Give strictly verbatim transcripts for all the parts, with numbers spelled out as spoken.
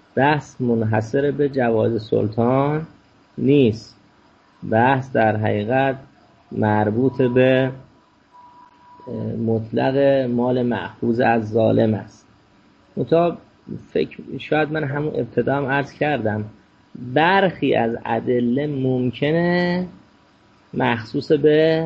بحث منحصر به جواز سلطان نیست، بحث در حقیقت مربوط به مطلق مال مأخوذ از ظالم است. مطابق فکر شاید من همون ابتدا هم عرض کردم برخی از ادله ممکنه مخصوص به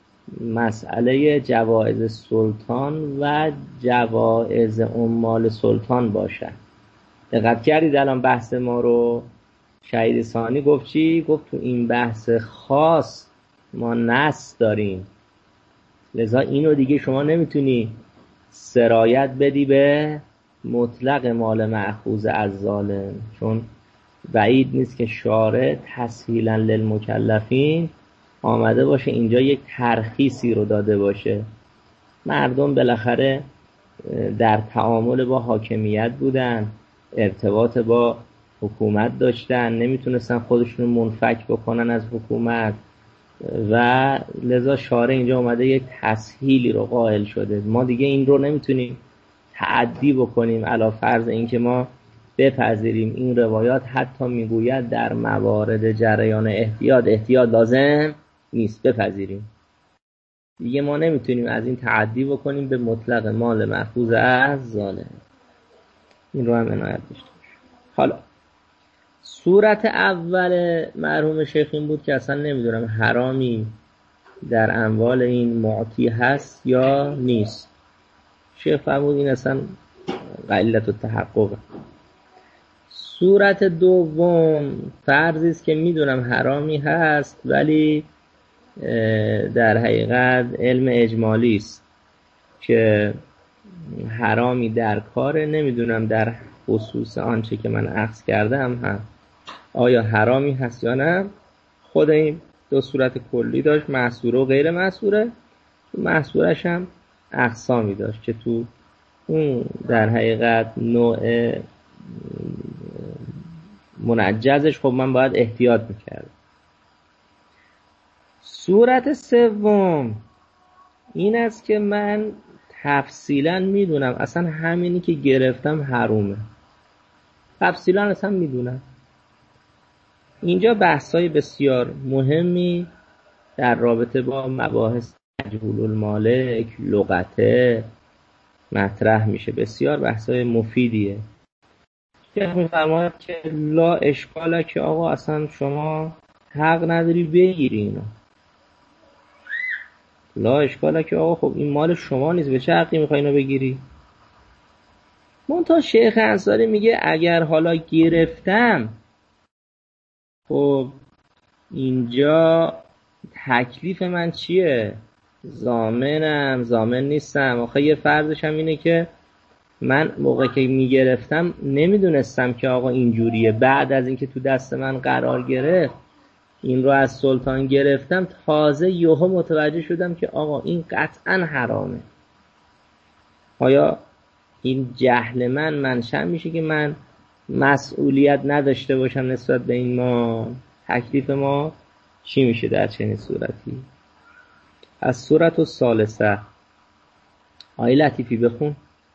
مسئله جوائز سلطان و جوائز عمال سلطان باشه. دقت کردید الان بحث ما رو شهید ثانی گفت چی؟ گفت تو این بحث خاص ما نص داریم، لذا اینو دیگه شما نمیتونی سرایت بدی به مطلق مال مأخوذ از ظالم، چون بعید نیست که شارع تسهیلا للمکلفین آمده باشه اینجا یک ترخیصی رو داده باشه. مردم بالاخره در تعامل با حاکمیت بودن، ارتباط با حکومت داشتن، نمیتونستن خودشون منفک بکنن از حکومت و لذا شارع اینجا اومده یک تسهیلی رو قائل شده. ما دیگه این رو نمیتونیم تعدی بکنیم علی فرض اینکه ما بپذیریم این روایات حتی میگوید در موارد جریان احتیاط احتیاط لازم نیست، بپذیریم دیگه ما نمیتونیم از این تعدی بکنیم به مطلق مال مأخوذ از ظالم. این رو هم عنایت داشته باشیم. حالا صورت اول مرحوم شیخ این بود که اصلا نمیدونم حرامی در اموال این معطی هست یا نیست. شیخ فرمود این اصلا قلت التحقق. صورت دوم فرضی است که میدونم حرامی هست ولی در حقیقت علم اجمالی است که حرامی در کار، نمیدونم در خصوص آنچه که من عکس کردم هم آیا حرامی هست یا نه. خود این دو صورت کلی داشت، محصوره و غیر محصوره. محصورش هم اقسامی داشت که تو اون در حقیقت نوع منجزش خب من باید احتیاط میکردم. صورت سوم این است که من تفصیلا میدونم اصلا همینی که گرفتم حرومه، تفصیلا اصلا میدونم. اینجا بحثای بسیار مهمی در رابطه با مباحث مجهول المالک، لغته مطرح میشه، بسیار بحثای مفیدیه. شیخ میفرماید که لا اشکاله که آقا اصلا شما حق نداری بگیری اینو. لا اشکاله که آقا خب این مال شما نیست، به چه حقی میخوای اینو بگیری؟ منتها شیخ انصاری میگه اگر حالا گرفتم خب اینجا تکلیف من چیه؟ ضامنم ضامن نیستم؟ آخه یه فرضش هم اینه که من موقع که میگرفتم نمیدونستم که آقا اینجوریه، بعد از اینکه تو دست من قرار گرفت این رو از سلطان گرفتم تازه یهو متوجه شدم که آقا این قطعا حرامه. آیا این جهل من منشأ میشه که من مسئولیت نداشته باشم نسبت به این ما؟ تکلیف ما چی میشه در چنین صورتی؟ از صورت الثالثه آیه لطیفی بخون.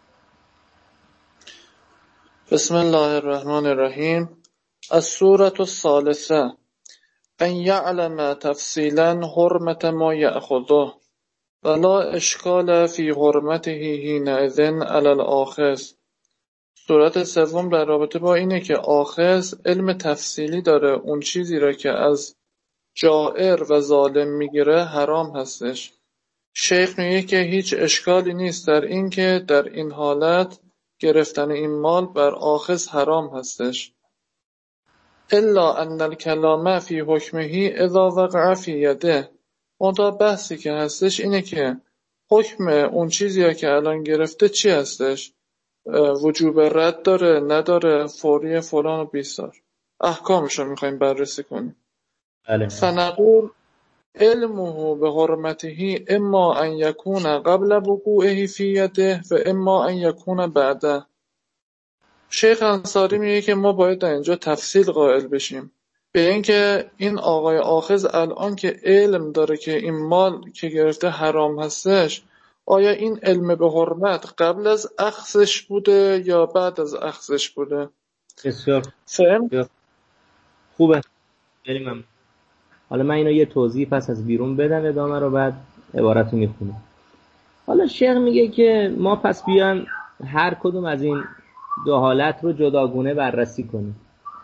بسم الله الرحمن الرحیم. الصورة الثالثة ان یعلم تفصیلا حرمت ما یأخذه ولا اشکال فی حرمته حینئذ علی الآخذ. صورت سوم در رابطه با اینه که آخذ علم تفصیلی داره، اون چیزی را که از جائر و ظالم میگیره حرام هستش. شیخ میگه که هیچ اشکالی نیست در این که در این حالت گرفتن این مال بر آخذ حرام هستش، الا ان الکلام فی حکمه اذا وقع فی یده. منتها بحثی که هستش اینه که حکم اون چیزی که الان گرفته چی هستش؟ وجوب رد داره نداره، فوری فلان و بیسار، احکامش رو میخوایم بررسی کنیم. بله. فنقول علمه به حرمته اما ان یکون قبل وقوعه فی یده و اما ان یکون بعده. شیخ انصاری میگه که ما باید در اینجا تفصیل قائل بشیم به اینکه این آقای آخذ الان که علم داره که این مال که گرفته حرام هستش، آیا این علم به حرمت قبل از اخذش بوده یا بعد از اخذش بوده؟ بسیار فهم؟ خوبه. بریم هم. حالا من اینو یه توضیح پس از بیرون بدم ادامه رو، بعد عبارت رو میخونم. حالا شیخ میگه که ما پس بیان هر کدوم از این دو حالت رو جداگونه بررسی کنیم.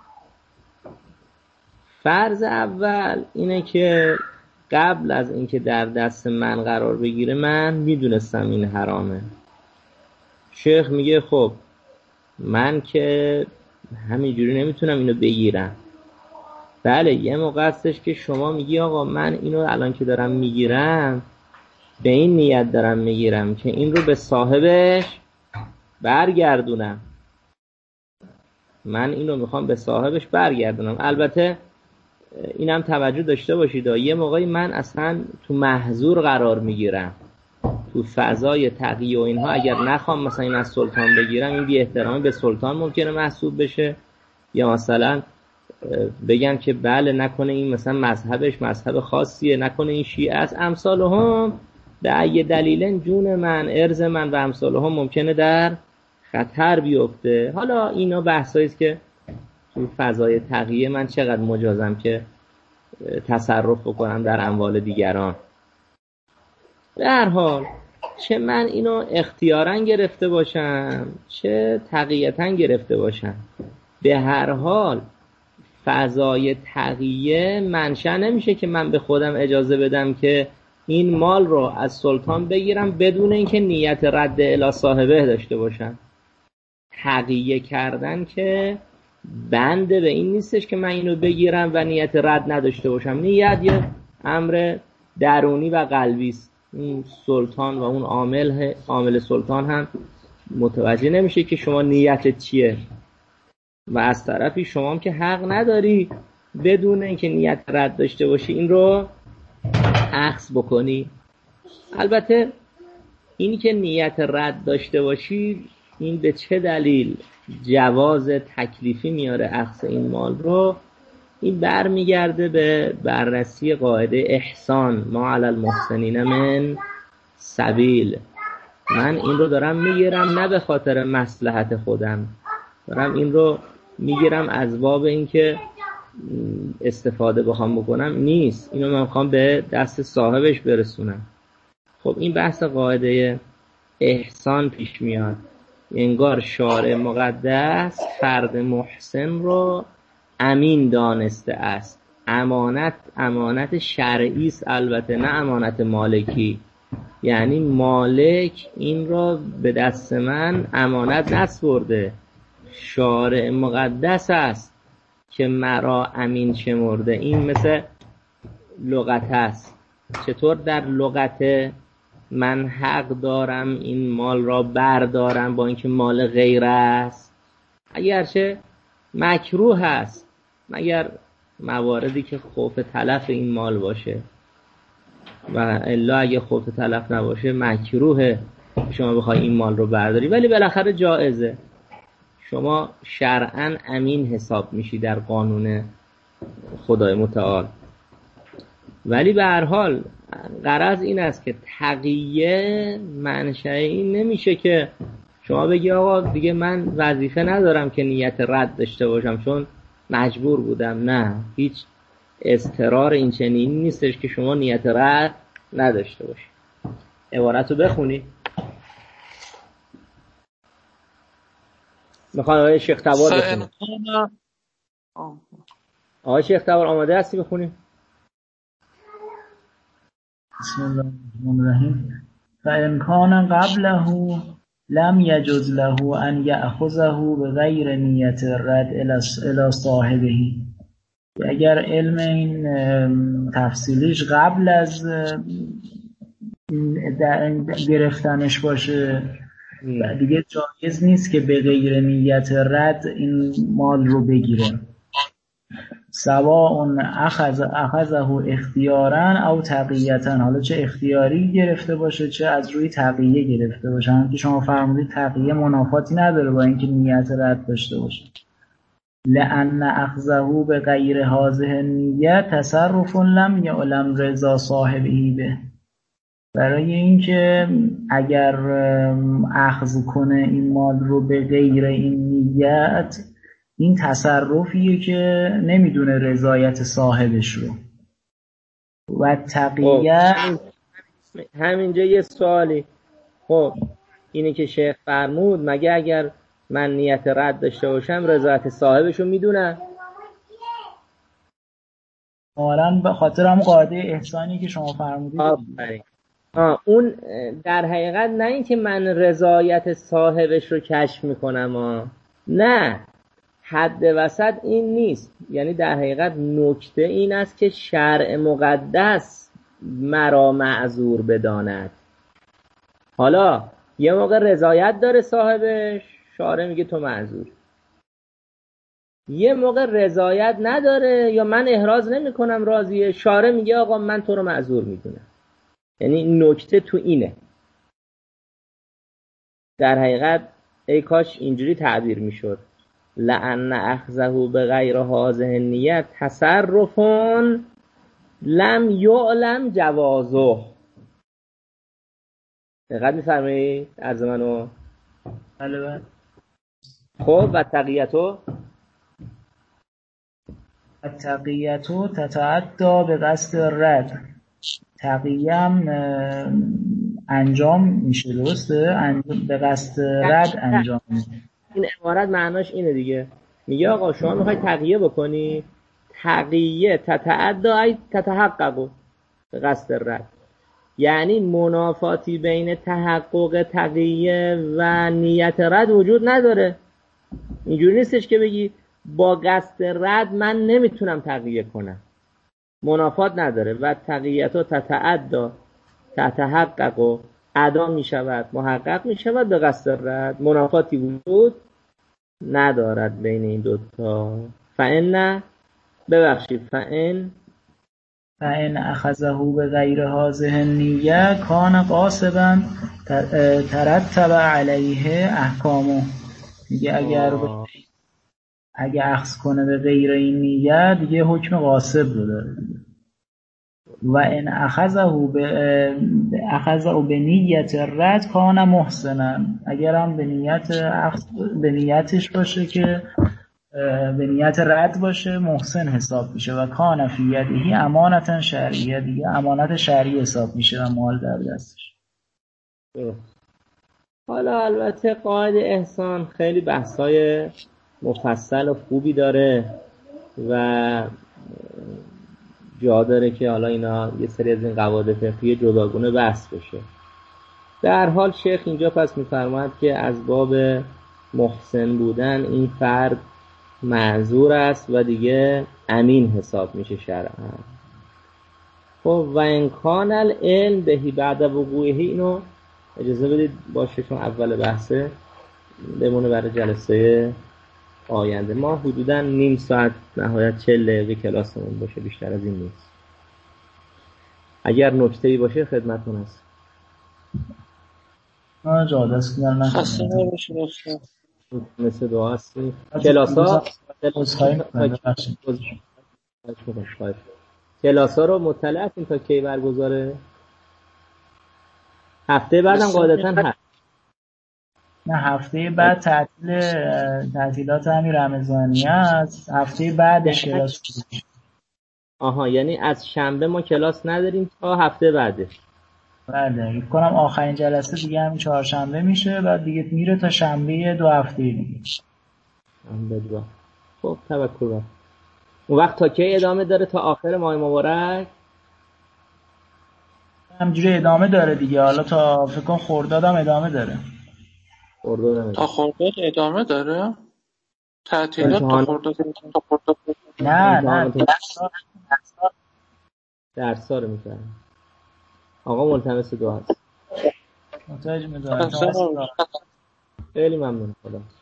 فرض اول اینه که قبل از اینکه در دست من قرار بگیره من میدونستم این حرامه. شیخ میگه خب من که همینجوری نمیتونم اینو بگیرم. بله یه موقع هستش که شما میگی آقا من اینو الان که دارم میگیرم به این نیت دارم میگیرم که این رو به صاحبش برگردونم، من اینو میخوام به صاحبش برگردونم. البته اینم توجه داشته باشید یه موقعی من اصلا تو محظور قرار میگیرم، تو فضای تقیه و اینها اگر نخوام مثلا این از سلطان بگیرم این بی احترامی به سلطان ممکنه محسوب بشه، یا مثلا بگن که بله نکنه این مثلا مذهبش مذهب خاصیه، نکنه این شیعه است، امثال هم به ای دلیلن جون من ارز من و امثال هم ممکنه در خطر بیفته. حالا اینا بحثایی است که تو فضای تقیه من چقدر مجازم که تصرف بکنم در اموال دیگران. به هر حال چه من اینو اختیاراً گرفته باشم چه تقییتاً گرفته باشم، به هر حال فضای تقیه منشأ نمیشه که من به خودم اجازه بدم که این مال رو از سلطان بگیرم بدون اینکه نیت رد الی صاحبه داشته باشم. تقیه کردن که بنده به این نیستش که من اینو بگیرم و نیت رد نداشته باشم. نیت یه امر درونی و قلبی است. اون سلطان و اون عامل عامل سلطان هم متوجه نمیشه که شما نیتت چیه، و از طرفی شما هم که حق نداری بدون اینکه نیت رد داشته باشی این رو اخذ بکنی. البته اینی که نیت رد داشته باشی این به چه دلیل جواز تکلیفی میاره اخذ این مال رو، این برمیگرده به بررسی قاعده احسان ما علی المحسنین من سبیل. من این رو دارم میگیرم نه به خاطر مصلحت خودم، دارم این رو میگیرم از باب اینکه استفاده بخوام بکنم نیست، اینو من میخوام به دست صاحبش برسونم. خب این بحث قاعده احسان پیش میاد. انگار شارع مقدس فرد محسن رو امین دانسته است. امانت امانت شرعی است، البته نه امانت مالکی. یعنی مالک این رو به دست من امانت نسپرده، شارع مقدس است که مرا امین شمرده. این مثل لغت است. چطور در لغت من حق دارم این مال را بردارم با اینکه مال غیر است، اگرچه مکروه است مگر مواردی که خوف تلف این مال باشه، و الا اگه خوف تلف نباشه مکروه شما بخوای این مال رو برداری، ولی بالاخره جائزه. شما شرعاً امین حساب میشی در قانون خدای متعال. ولی به هر حال غرض این است که تقیه منشأ این نمیشه که شما بگی آقا دیگه من وظیفه ندارم که نیت رد داشته باشم چون مجبور بودم. نه، هیچ اضطرار این چنین نیستش که شما نیت رد نداشته باشی. عبارت رو بخونی. میخوان آقای شیخ تبار بخونی. آقای شیخ تبار آماده هستی بخونی؟ بسم الله الرحمن الرحیم. فإن كان قبله لم يجوز له أن يأخذه بغیر نیت رد إلى صاحبه. اگر علم این تفصیلیش قبل از گرفتنش باشه دیگه جایز نیست که به غیر نیت رد این مال رو بگیره، سواء اخذ اخذه اختیارا او تقییتا. حالا چه اختیاری گرفته باشه چه از روی تقییه گرفته باشه. هم که شما فرمودید تقییه منافاتی نداره با اینکه نیت رد داشته باشه. لأن اخذه به غیر هذه النیه تصرف لم یعلم رضا صاحبه به. برای اینکه اگر اخذ کنه این مال رو به غیر این نیت این تصرفیه که نمیدونه رضایت صاحبش رو. و تقیه همینجا یه سوالی، خب اینه که شیخ فرمود مگه اگر من نیت رد داشته باشم رضایت صاحبش رو میدونم؟ آرام به خاطر هم قاعده احسانی که شما فرمودید. آفرین. آه اون در حقیقت نه این که من رضایت صاحبش رو کشف میکنم، آه. نه، حد وسط این نیست. یعنی در حقیقت نکته این است که شرع مقدس مرا معذور بداند. حالا یه موقع رضایت داره صاحبش، شارع میگه تو معذور. یه موقع رضایت نداره یا من احراز نمی کنم راضیه، شارع میگه آقا من تو رو معذور میدونم. یعنی نکته تو اینه. در حقیقت ای کاش اینجوری تعبیر میشد، لأن اخذه به غیر هذه النیت تصرف لم یعلم جوازه. دقت می‌فرمایید عرض منو؟ بله بله. خب و تقییتو تقییتو تتعدی به قصد رد. تقیه هم انجام میشه، درسته؟ انجام به قصد رد انجام میشه. این عبارت معناش اینه دیگه. میگه آقا شما میخوای تقیه بکنی، تقیه تتعدی ای تتحقق به قصد رد. یعنی منافاتی بین تحقق تقیه و نیت رد وجود نداره. اینجوری نیستش که بگی با قصد رد من نمیتونم تقیه کنم، منافات نداره. و تقییتو تتعدی تتحقق و ادا میشود، محقق میشود به قصد رد، منافاتی وجود ندارد بین این دوتا. فإن ببخشید فإن فإن أخذه بغیر هذه النیه کان قاصبا ترتب علیه احکامه. دیگه اگر اگه اخذ کنه به غیر این نیه دیگه حکم قاصب رو داره. و ان اخذه به اخذه به نیت رد کان محسنا. اگر هم به نیت اخذ به نیتش باشه که به نیت رد باشه محسن حساب میشه. و کان فی یده امانتا شرعیه. دیگه امانت شرعی حساب میشه و مال در دستش. حالا البته قاعده احسان خیلی بحثای مفصل و خوبی داره و جا داره که حالا اینا یه سری از این قواعد فقهی جداگونه بحث بشه. در حال شیخ اینجا پس میفرماید که از باب محسن بودن این فرد معذور است و دیگه امین حساب میشه شرعا. خب و امکان العلم بهی بعد وقوعه، اینو اجازه بدید باشه چون اول بحثه بمونه برای جلسه آینده. ما حدوداً نیم ساعت نهایت چهل دقیقه کلاسمون باشه، بیشتر از این نیست. اگر نکته‌ای باشه خدمتتون هست. آه جا دست کنم خسته نباشید. مثل دعا هستی. کلاسا کلاسا رو مطلع هستیم تا کی برگزاره؟ هفته بعدم قاعدتاً هست. نه هفته بعد تعطیل تعطیلات همین رمضانی است. هفته بعدش کلاس. آها یعنی از شنبه ما کلاس نداریم تا هفته بعدش. بله فکر کنم آخرین جلسه دیگه همین چهارشنبه میشه، بعد دیگه میره تا شنبه دو هفته دیگه. شنبه دو. خب توکل بر. اون وقت تا کی ادامه داره؟ تا آخر ماه مبارک همجوری ادامه داره دیگه. حالا تا فکر کنم خرداد هم ادامه داره. خرداد تا خرداد ادامه داره؟ تعطیلات تا خرداد؟ نه نه درسا رو میکنم. آقا ملتمس دعا هست. محتاج میدونم. خیلی ممنون. خدا